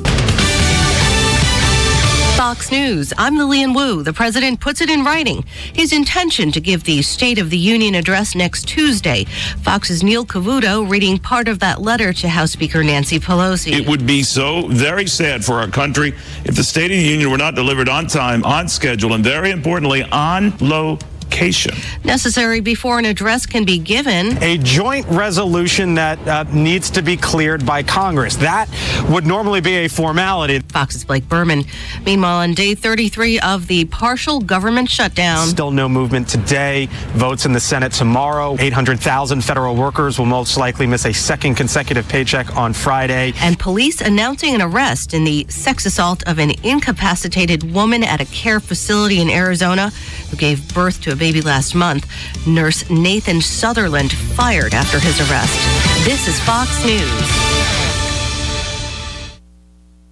Speaker 12: Fox News. I'm Lillian Wu. The president puts it in writing, his intention to give the State of the Union address next Tuesday. Fox's Neil Cavuto reading part of that letter to House Speaker Nancy Pelosi.
Speaker 26: It would be so very sad for our country if the State of the Union were not delivered on time, on schedule, and very importantly, on location.
Speaker 12: Necessary before an address can be given.
Speaker 27: A joint resolution that needs to be cleared by Congress. That would normally be a formality.
Speaker 12: Fox's Blake Berman. Meanwhile, on day 33 of the partial government shutdown.
Speaker 27: Still no movement today. Votes in the Senate tomorrow. 800,000 federal workers will most likely miss a second consecutive paycheck on Friday.
Speaker 12: And police announcing an arrest in the sex assault of an incapacitated woman at a care facility in Arizona who gave birth to a baby last month. Nurse Nathan Sutherland fired after his arrest. This is Fox News.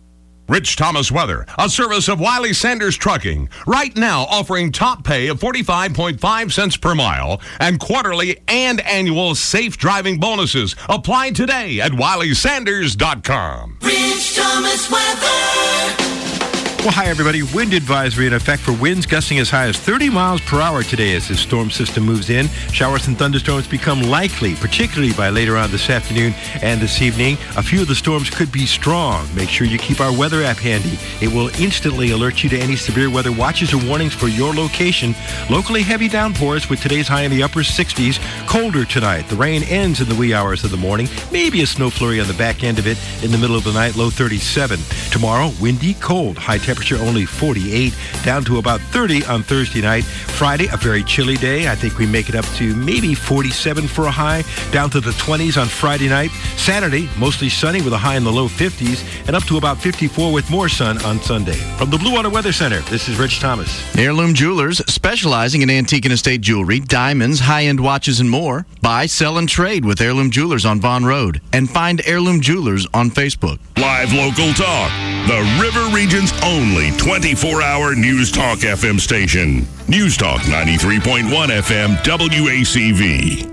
Speaker 1: Rich Thomas Weather, a service of Wiley Sanders Trucking, right now offering top pay of 45.5 cents per mile and quarterly and annual safe driving bonuses. Apply today at WileySanders.com.
Speaker 22: Rich Thomas Weather.
Speaker 10: Well, hi, everybody. Wind advisory in effect for winds gusting as high as 30 miles per hour today as this storm system moves in. Showers and thunderstorms become likely, particularly by later on this afternoon and this evening. A few of the storms could be strong. Make sure you keep our weather app handy. It will instantly alert you to any severe weather watches or warnings for your location. Locally heavy downpours with today's high in the upper 60s. Colder tonight. The rain ends in the wee hours of the morning. Maybe a snow flurry on the back end of it in the middle of the night. Low 37. Tomorrow, windy, cold. High temperature only 48, down to about 30 on Thursday night. Friday, a very chilly day. I think we make it up to maybe 47 for a high, down to the 20s on Friday night. Saturday, mostly sunny with a high in the low 50s, and up to about 54 with more sun on Sunday. From the Blue Water Weather Center, this is Rich Thomas.
Speaker 14: Heirloom Jewelers, specializing in antique and estate jewelry, diamonds, high-end watches, and more. Buy, sell, and trade with Heirloom Jewelers on Vaughn Road, and find Heirloom Jewelers on Facebook.
Speaker 6: Live local talk, the River Region's only 24-hour News Talk FM station. News Talk 93.1 FM WACV.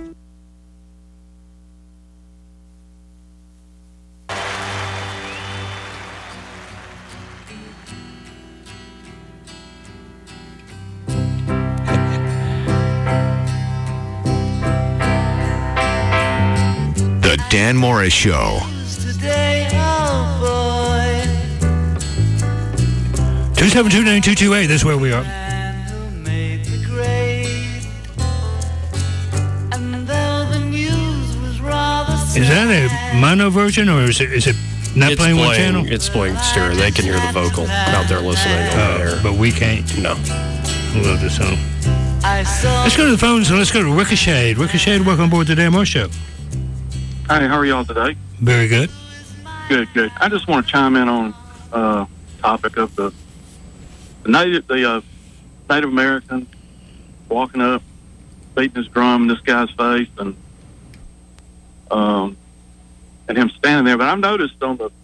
Speaker 4: The Dan Morris Show.
Speaker 13: 2729228, that's where we are. Is that a mono version, or is it not playing one channel?
Speaker 15: It's playing stereo. They can hear the vocal out there listening over there.
Speaker 13: But we can't.
Speaker 15: No.
Speaker 13: I love this song. Let's go to the phones and let's go to Ricochet. Ricochet, welcome aboard the Dan Morris Show.
Speaker 17: Hi, how are y'all today?
Speaker 13: Very good.
Speaker 17: Good. I just want to chime in on topic of the Native American walking up, beating his drum in this guy's face, and him standing there. But I've noticed on the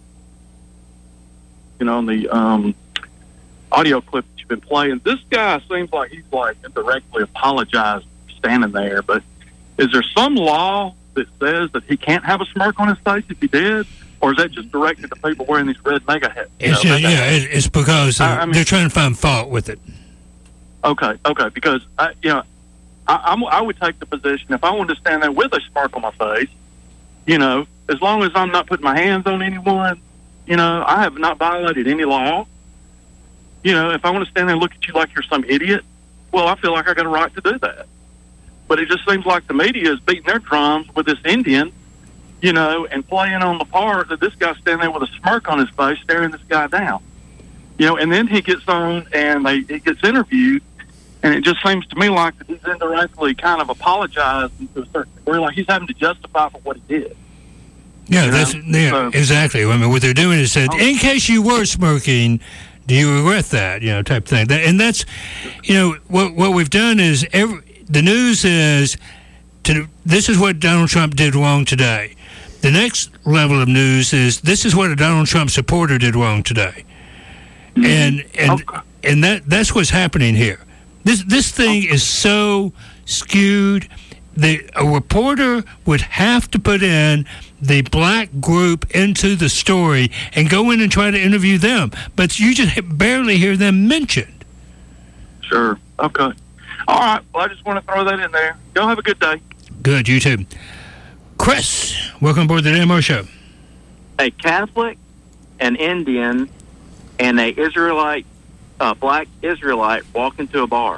Speaker 17: audio clip that you've been playing, this guy seems like he's like indirectly apologized for standing there. But is there some law that says that he can't have a smirk on his face if he did? Or is that just directed to people wearing these red mega hats?
Speaker 13: It's because they're trying to find fault with it.
Speaker 17: Okay, because I would take the position if I wanted to stand there with a smirk on my face, as long as I'm not putting my hands on anyone, I have not violated any law. If I want to stand there and look at you like you're some idiot, well, I feel like I got a right to do that. But it just seems like the media is beating their drums with this Indian, and playing on the part that this guy's standing there with a smirk on his face, staring this guy down. And then he gets on and he gets interviewed, and it just seems to me like that he's indirectly kind of apologizing to a certain degree, like he's having to justify for what he did.
Speaker 13: Yeah, exactly. I mean, what they're doing is that, in case you were smirking, do you regret that, type thing. And that's, what we've done is the news is, this is what Donald Trump did wrong today. The next level of news is, this is what a Donald Trump supporter did wrong today. And that's what's happening here. This thing is so skewed. A reporter would have to put in the black group into the story and go in and try to interview them. But you just barely hear them mentioned.
Speaker 17: Sure. Okay. All right. Well, I just want to throw that in there. Y'all have a good day.
Speaker 13: Good. You too. Chris, welcome aboard the Dan Morris Show.
Speaker 18: A Catholic, an Indian, and a Israelite, black Israelite walk into a bar.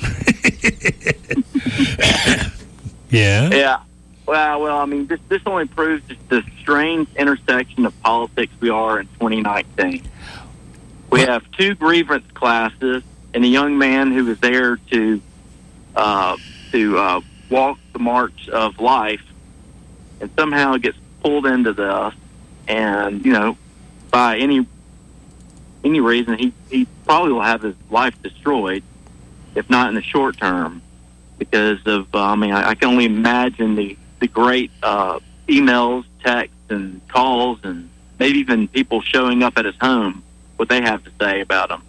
Speaker 13: Yeah.
Speaker 18: Yeah. Well, I mean, this only proves just the strange intersection of politics we are in 2019. We have two grievance classes and a young man who was there to walk the march of life, and somehow gets pulled into this, and by any reason, he probably will have his life destroyed, if not in the short term, because of I can only imagine the great emails, texts, and calls, and maybe even people showing up at his home what they have to say about them.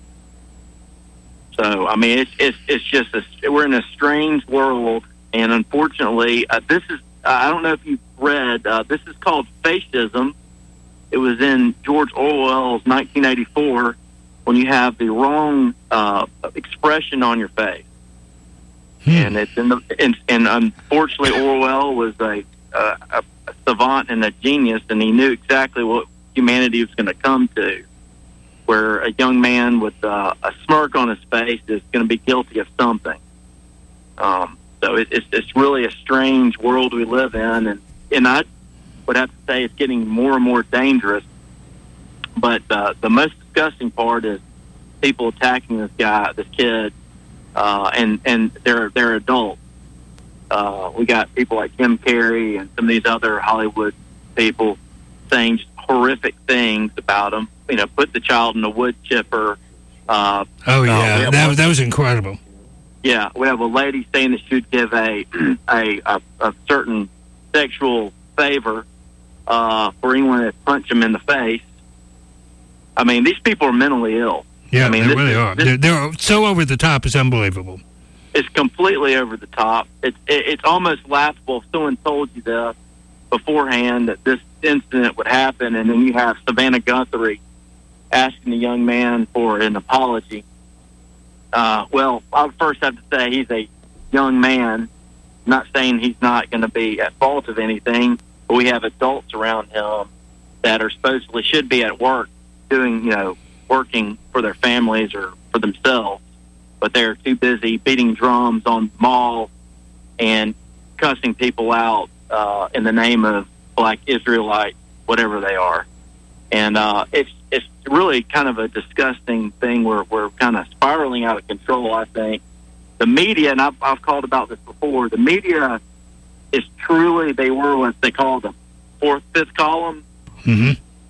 Speaker 18: So, I mean, it's just we're in a strange world, and unfortunately, this is I don't know if you've read. This is called fascism. It was in George Orwell's 1984 when you have the wrong expression on your face, and it's and unfortunately Orwell was a savant and a genius, and he knew exactly what humanity was going to come to, where a young man with a smirk on his face is going to be guilty of something. So it's really a strange world we live in, and I would have to say it's getting more and more dangerous. But the most disgusting part is people attacking this kid, and they're adults. We got people like Jim Carrey and some of these other Hollywood people saying just horrific things about him. You know, put the child in a wood chipper.
Speaker 13: That was incredible.
Speaker 18: Yeah, we have a lady saying that she would give a certain sexual favor for anyone that punch him in the face. I mean, these people are mentally ill.
Speaker 13: Yeah,
Speaker 18: I mean,
Speaker 13: they really are. They're so over the top, it's unbelievable.
Speaker 18: It's completely over the top. It's almost laughable if someone told you this beforehand that this incident would happen, and then you have Savannah Guthrie asking the young man for an apology. Well, I'll first have to say he's a young man. I'm not saying he's not going to be at fault of anything, but we have adults around him that are supposedly should be at work doing, working for their families or for themselves, but they're too busy beating drums on malls and cussing people out in the name of Black Israelites, whatever they are. And it's really kind of a disgusting thing. We're kind of spiraling out of control, I think. The media, and I've called about this before, the media is truly, they were what they call the fifth column.
Speaker 13: Mm-hmm.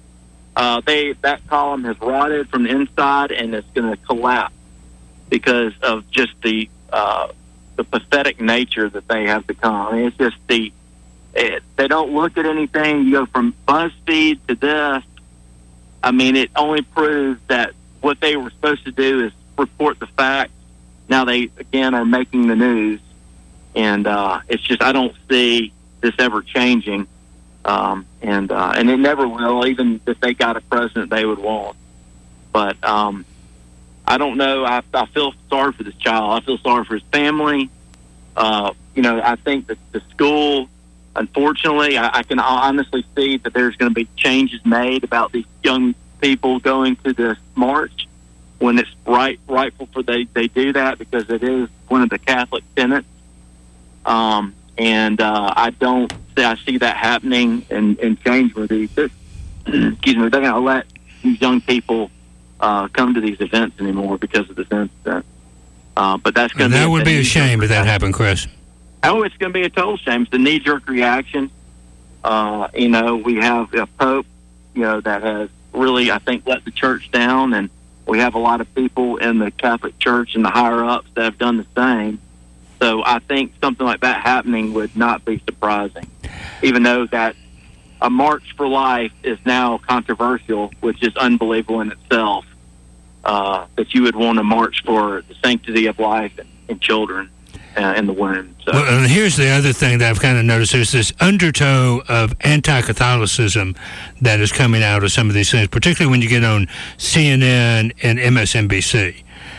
Speaker 18: That column has rotted from the inside, and it's going to collapse because of just the pathetic nature that they have become. I mean, it's just they don't look at anything. You go from BuzzFeed to this. I mean, it only proves that what they were supposed to do is report the facts. Now they, again, are making the news. And it's just, I don't see this ever changing. And it never will, even if they got a president they would want. But I don't know. I feel sorry for this child. I feel sorry for his family. I think that the school, unfortunately, I can honestly see that there's going to be changes made about these young people going to this march when it's rightful for they do that, because it is one of the Catholic tenets. I don't see that happening and change with these. Excuse me, they're going to let these young people come to these events anymore because of this incident. But that's going to
Speaker 13: that would be a shame if that happened, Chris.
Speaker 18: Oh, it's going to be a total shame. It's the knee-jerk reaction. We have a pope, that has really, I think, let the church down, and we have a lot of people in the Catholic Church and the higher-ups that have done the same. So I think something like that happening would not be surprising, even though that a March for Life is now controversial, which is unbelievable in itself, that you would want to march for the sanctity of life and children in the womb. So.
Speaker 13: Well, and here's the other thing that I've kind of noticed. There's this undertow of anti-Catholicism that is coming out of some of these things, particularly when you get on CNN and MSNBC.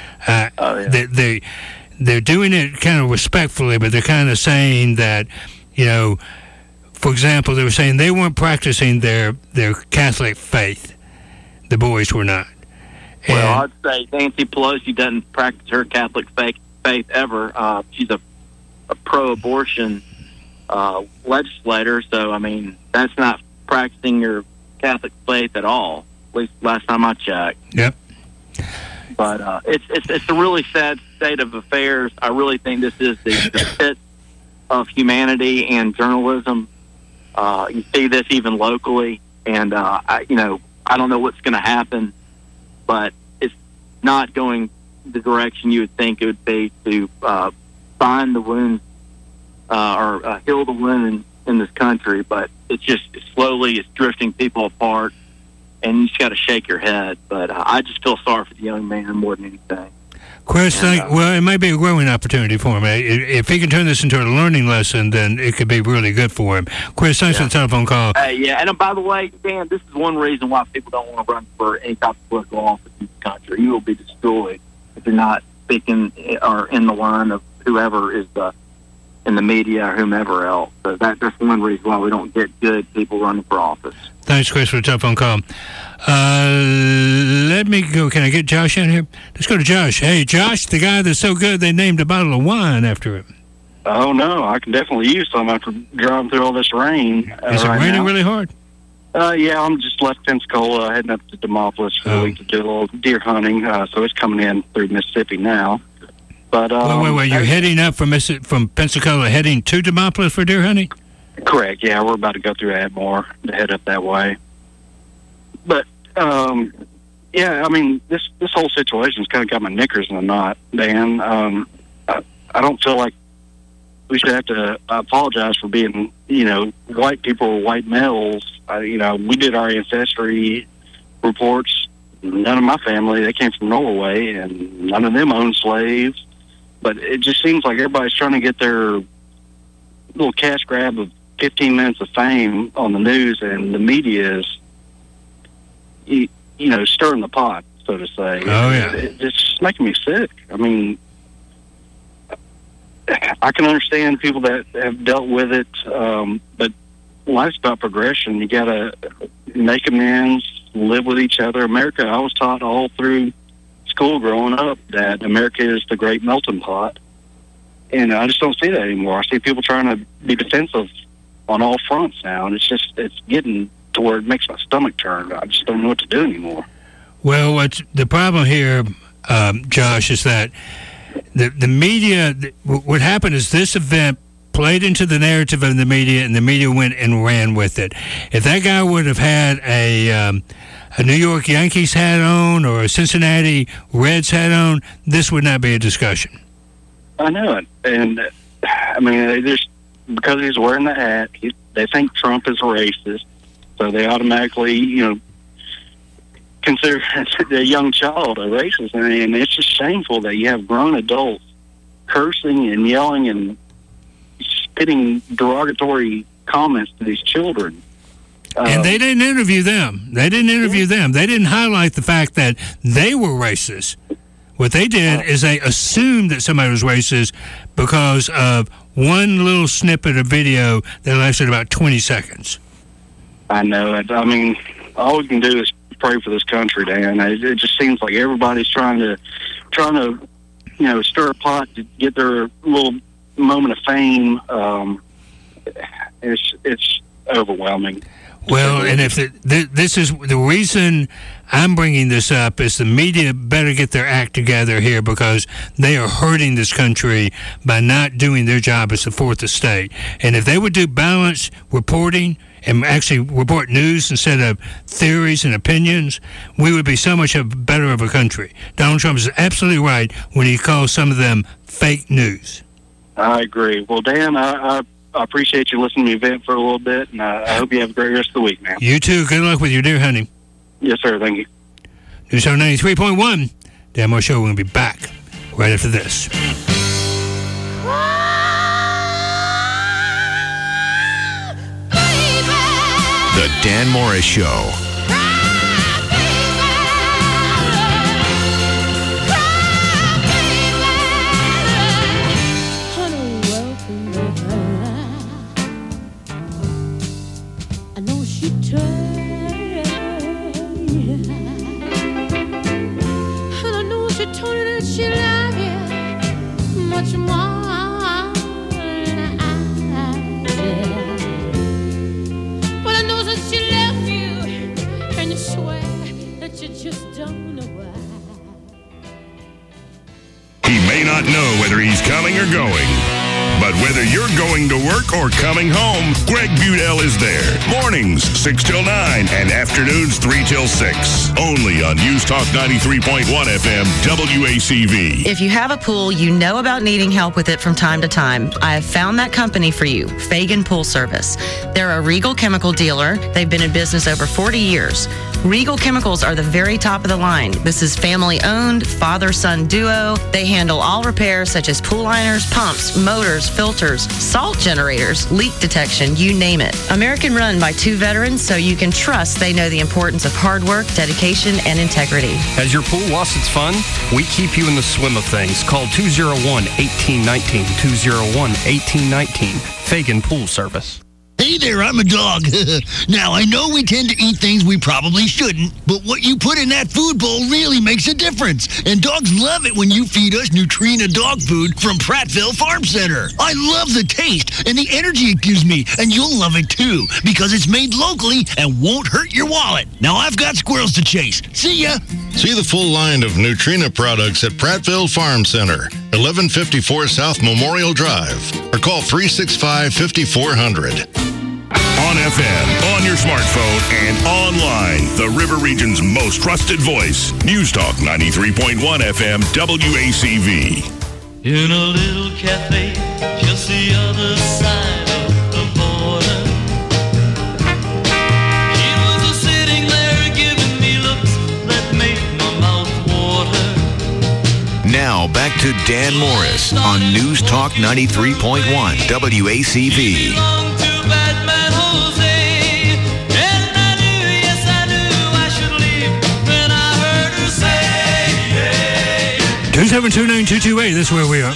Speaker 13: They're doing it kind of respectfully, but they're kind of saying that, for example, they were saying they weren't practicing their Catholic faith. The boys were not.
Speaker 18: Well, I'd say Nancy Pelosi doesn't practice her Catholic faith ever. She's a pro-abortion legislator, so, I mean, that's not practicing your Catholic faith at all, at least last time I checked.
Speaker 13: Yep.
Speaker 18: But it's a really sad state of affairs. I really think this is the pit of humanity and journalism. You see this even locally, and I don't know what's going to happen, but it's not going the direction you would think it would be to find the wounds or heal the wounds in this country. But it's just slowly it's drifting people apart, and you just got to shake your head. But I just feel sorry for the young man more than anything.
Speaker 13: Chris, it might be a growing opportunity for him. If he can turn this into a learning lesson, then it could be really good for him. Chris, thanks for the telephone call.
Speaker 18: Yeah, and by the way, Dan, this is one reason why people don't want to run for any type of political office in this country. You will be destroyed if you're not speaking or in the line of whoever is in the media or whomever else. So that's one reason why we don't get good people running for office.
Speaker 13: Thanks, Chris, for the telephone call. Let me go. Can I get Josh in here? Let's go to Josh. Hey, Josh, the guy that's so good they named a bottle of wine after him.
Speaker 2: Oh, no, I can definitely use some after driving through all this rain.
Speaker 13: Is it raining really hard?
Speaker 2: Yeah, I'm just left Pensacola, heading up to Demopolis for a week to do a little deer hunting. So it's coming in through Mississippi now. But
Speaker 13: wait. You're heading up from Pensacola, heading to Demopolis for deer hunting?
Speaker 2: Correct. Yeah, we're about to go through Admore to head up that way. But yeah, I mean, this whole situation's kind of got my knickers in a knot, Dan. I don't feel like we should have to apologize for being, white people or white males. We did our ancestry reports. None of my family, they came from Norway, and none of them owned slaves. But it just seems like everybody's trying to get their little cash grab of 15 minutes of fame on the news, and the media is, stirring the pot, so to say.
Speaker 13: Oh, yeah.
Speaker 2: It's just making me sick. I mean, I can understand people that have dealt with it, but life's about progression. You got to make amends, live with each other. America, I was taught all through school growing up that America is the great melting pot, and I just don't see that anymore. I see people trying to be defensive on all fronts now, and it's getting to where it makes my stomach turn. I just don't know what to do anymore.
Speaker 13: Well, what's the problem here, Josh, is that the media, what happened is this event played into the narrative of the media, and the media went and ran with it. If that guy would have had a New York Yankees hat on or a Cincinnati Reds hat on, this would not be a discussion.
Speaker 2: I know it. And, I mean, because he's wearing the hat, they think Trump is a racist, so they automatically, consider a young child a racist. And it's just shameful that you have grown adults cursing and yelling and spitting derogatory comments to these children.
Speaker 13: And they didn't interview them. They didn't highlight the fact that they were racist. What they did is they assumed that somebody was racist because of one little snippet of video that lasted about 20 seconds.
Speaker 2: I know it. I mean, all we can do is pray for this country, Dan. It just seems like everybody's trying to stir a pot to get their little moment of fame. It's overwhelming.
Speaker 13: Well, and if this is the reason I'm bringing this up, is the media better get their act together here, because they are hurting this country by not doing their job as the fourth estate. And if they would do balanced reporting and actually report news instead of theories and opinions, we would be so much better of a country. Donald Trump is absolutely right when he calls some of them fake news.
Speaker 2: I agree. Well, Dan, I appreciate you listening to me vent for a little bit, and I hope you have a great rest of the week, man.
Speaker 13: You too. Good luck with your deer hunting.
Speaker 2: Yes, sir. Thank you.
Speaker 13: News on 93.1. Dan Moore Show. We're going to be back right after this.
Speaker 4: The Dan Morris Show.
Speaker 6: He may not know whether he's coming or going, but whether you're going to work or coming home, Greg Budell is there. Mornings, 6 till 9, and afternoons, 3 till 6. Only on News Talk 93.1 FM, WACV.
Speaker 3: If you have a pool, you know about needing help with it from time to time. I have found that company for you, Fagan Pool Service. They're a Regal chemical dealer. They've been in business over 40 years. Regal Chemicals are the very top of the line. This is family-owned, father-son duo. They handle all repairs such as pool liners, pumps, motors, filters, salt generators, leak detection, you name it. American run by 2 veterans, so you can trust they know the importance of hard work, dedication, and integrity.
Speaker 15: Has your pool lost its fun? We keep you in the swim of things. Call 201-1819, 201-1819, Fagan Pool Service.
Speaker 5: Hey there, I'm a dog. Now, I know we tend to eat things we probably shouldn't, but what you put in that food bowl really makes a difference. And dogs love it when you feed us Nutrena dog food from Prattville Farm Center. I love the taste and the energy it gives me, and you'll love it too, because it's made locally and won't hurt your wallet. Now, I've got squirrels to chase. See ya!
Speaker 16: See the full line of Nutrena products at Prattville Farm Center, 1154 South Memorial Drive, or call 365-5400.
Speaker 6: On FM, on your smartphone, and online, the River Region's most trusted voice. News Talk 93.1 FM, WACV.
Speaker 22: In a little cafe, just the other side of the border. He was sitting there giving me looks that made my mouth water.
Speaker 4: Now, back to Dan Morris on News Talk 93.1 WACV.
Speaker 22: Batman Jose, and I knew, yes I knew I should leave when I heard her say,
Speaker 13: 2729228, that's where we are.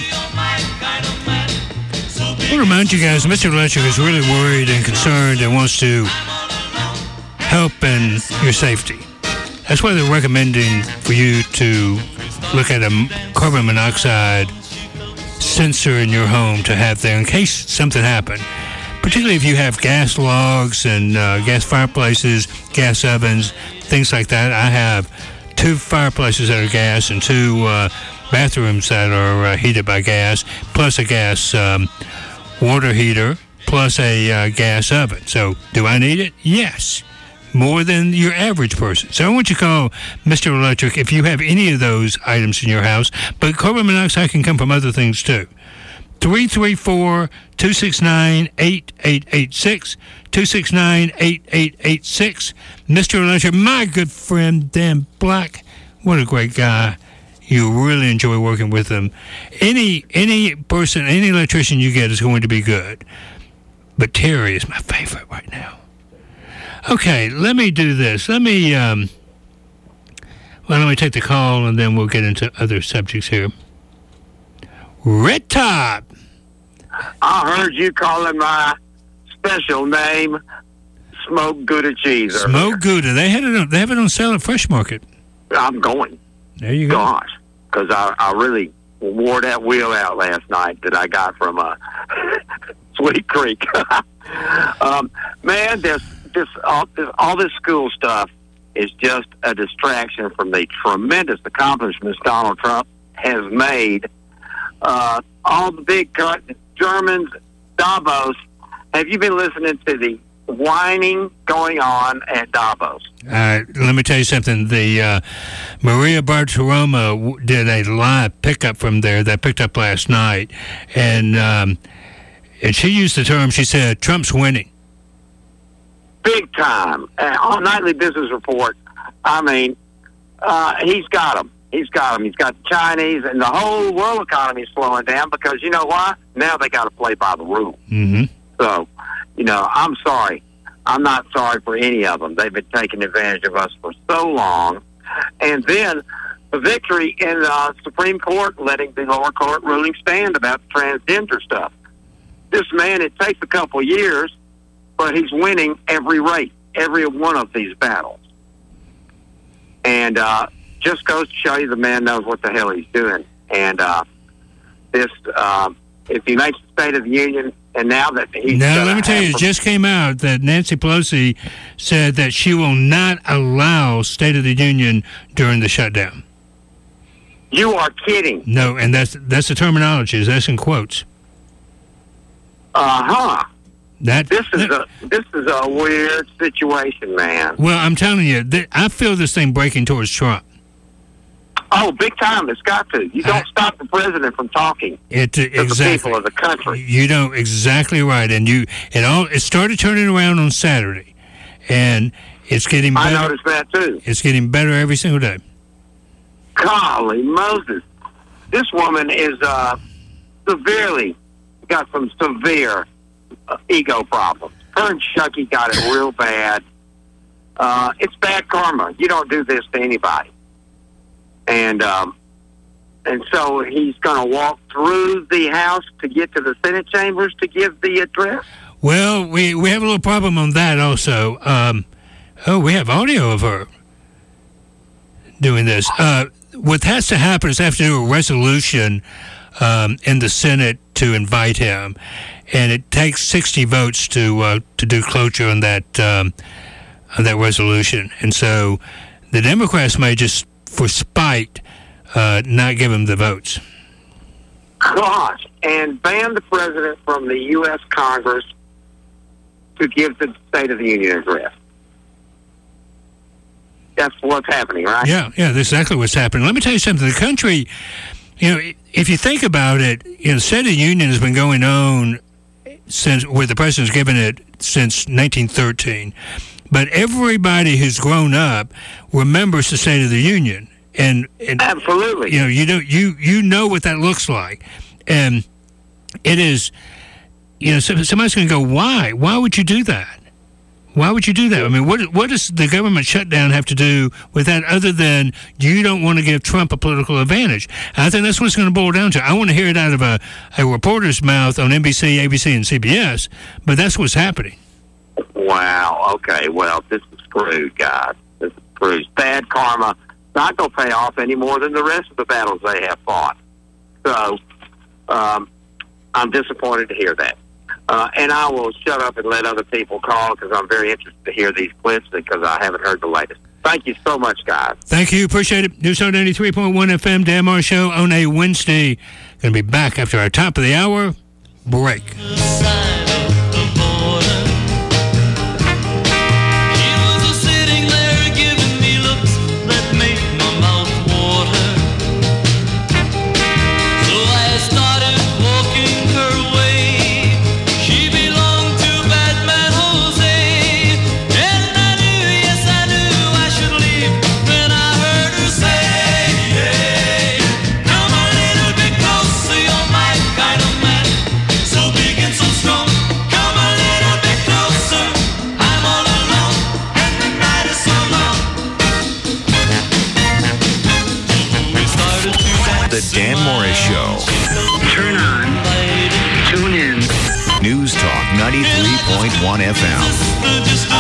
Speaker 13: I'll remind you guys, Mr. Electric is really worried and concerned and wants to help in your safety. That's why they're recommending for you to look at a carbon monoxide sensor in your home to have there in case something happened. Particularly if you have gas logs and gas fireplaces, gas ovens, things like that. I have 2 fireplaces that are gas and 2 bathrooms that are heated by gas, plus a gas water heater, plus a gas oven. So do I need it? Yes. More than your average person. So I want you to call Mr. Electric if you have any of those items in your house. But carbon monoxide can come from other things too. 334-269-8886, 269-8886. Mr. Electric, my good friend Dan Black, what a great guy. You really enjoy working with him. Any person, any electrician you get is going to be good. But Terry is my favorite right now. Okay, let me do this. Let me take the call and then we'll get into other subjects here. Red Top.
Speaker 19: I heard you calling my special name Smoked Gouda cheese.
Speaker 13: Smoked Gouda. They have it on sale at Fresh Market.
Speaker 19: I'm going.
Speaker 13: There you go.
Speaker 19: Gosh, because I really wore that wheel out last night that I got from Sweet Creek. Man, all this school stuff is just a distraction from the tremendous accomplishments Donald Trump has made. All the big Germans, Davos. Have you been listening to the whining going on at Davos?
Speaker 13: Let me tell you something. The Maria Bartiromo did a live pickup from there that picked up last night, and she used the term. She said, "Trump's winning."
Speaker 19: Big time. On Nightly Business Report, I mean, he's got them. He's got them. He's got the Chinese, and the whole world economy is slowing down because you know why? Now they got to play by the rules.
Speaker 13: Mm-hmm.
Speaker 19: So, I'm sorry. I'm not sorry for any of them. They've been taking advantage of us for so long. And then the victory in the Supreme Court letting the lower court ruling stand about the transgender stuff. This man, it takes a couple years, but he's winning every race, every one of these battles. And just goes to show you the man knows what the hell he's doing. And if he makes the State of the Union, and now that he's...
Speaker 13: Now, let me tell you, it just came out that Nancy Pelosi said that she will not allow State of the Union during the shutdown.
Speaker 19: You are kidding.
Speaker 13: No, and that's the terminology. That's in quotes.
Speaker 19: This is a weird situation, man.
Speaker 13: Well, I'm telling you, I feel this thing breaking towards Trump.
Speaker 19: Oh, big time. It's got to. You don't stop the president from talking to the people of the country.
Speaker 13: You know, exactly right. And it started turning around on Saturday. And It's getting better.
Speaker 19: I noticed that too.
Speaker 13: It's getting better every single day.
Speaker 19: Golly Moses. This woman is severely got some severe ego problems. Her and Chucky got it real bad. It's bad karma. You don't do this to anybody. And so he's going to walk through the House to get to the Senate chambers to give the address?
Speaker 13: Well, we have a little problem on that also. We have audio of her doing this. What has to happen is they have to do a resolution in the Senate to invite him, and it takes 60 votes to do cloture on that resolution. And so the Democrats may just, for spite, not give him the votes.
Speaker 19: Gosh, and ban the president from the U.S. Congress to give the State of the Union address. That's what's happening, right?
Speaker 13: Yeah, that's exactly what's happening. Let me tell you something. The country, if you think about it, the State of the Union has been going on where the president's given it since 1913. But everybody who's grown up remembers the State of the Union. And
Speaker 19: absolutely,
Speaker 13: you know what that looks like, and it is, somebody's going to go, why would you do that? Why would you do that? I mean, what does the government shutdown have to do with that, other than you don't want to give Trump a political advantage? I think that's what it's going to boil down to. I want to hear it out of a reporter's mouth on NBC, ABC, and CBS, but that's what's happening.
Speaker 19: Wow. Okay. Well, this is screwed, guys. This is screwed. Bad karma. Not going to pay off any more than the rest of the battles they have fought. So, I'm disappointed to hear that. And I will shut up and let other people call, because I'm very interested to hear these clips, because I haven't heard the latest. Thank you so much, guys.
Speaker 13: Thank you. Appreciate it. News Talk 93.1 FM, Dan Morris Show on a Wednesday. Going to be back after our top of the hour break.
Speaker 4: The Dan Morris Show.
Speaker 22: Turn on. Tune in.
Speaker 4: News Talk 93.1 FM.